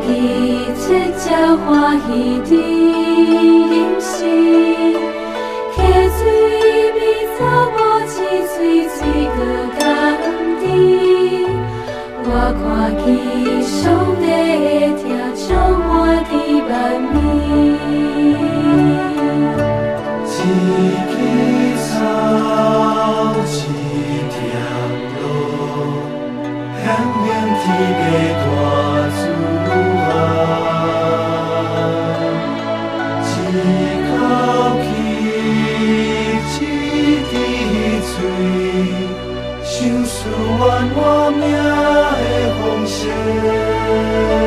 喜，切才欢喜的饮食，溪水美草无青水水个甘甜。我看见上帝的疼充满伫万面。 一枝草，一条路，向明天的大自然。一口气，一滴水，想思源我命的丰盛。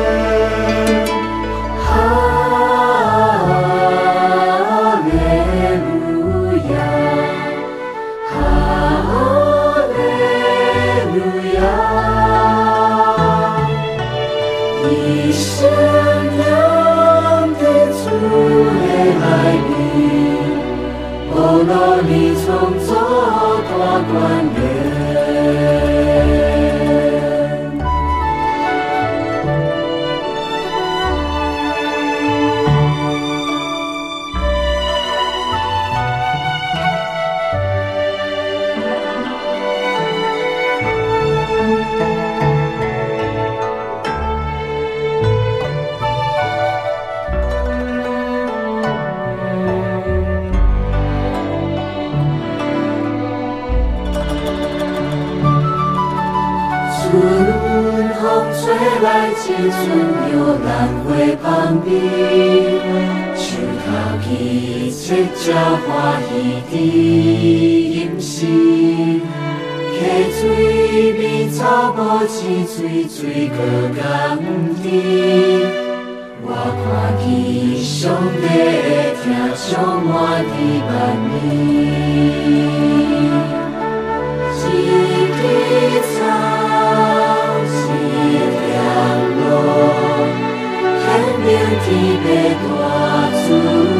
你创造大观念。春风吹来，青春摇篮花旁边，树头起，切才欢喜的饮食。溪水美草无青水，水个甘甜。我看见上帝的疼充满伫万面。一枝草。明天的大自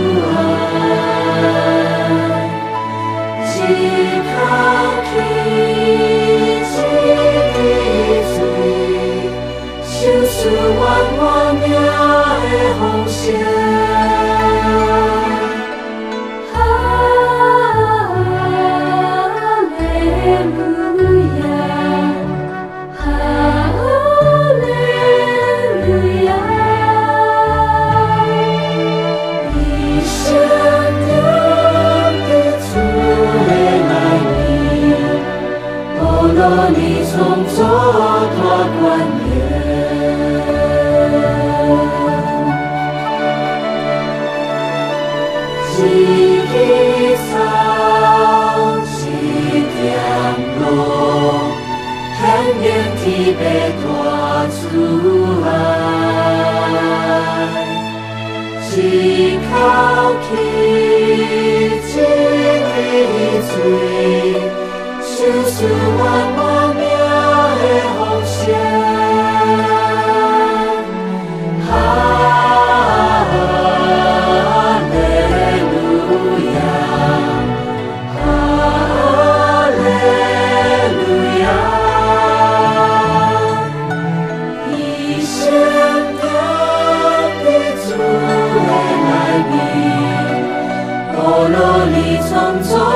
然，一口气，一滴水，想思源我命的丰盛。你创造大观念，一枝草，一条路，向明天的大自然。一口气，一滴水。想思源我命的丰盛，哈利路亚，哈利路亚，一生的主的来临，无论你创造。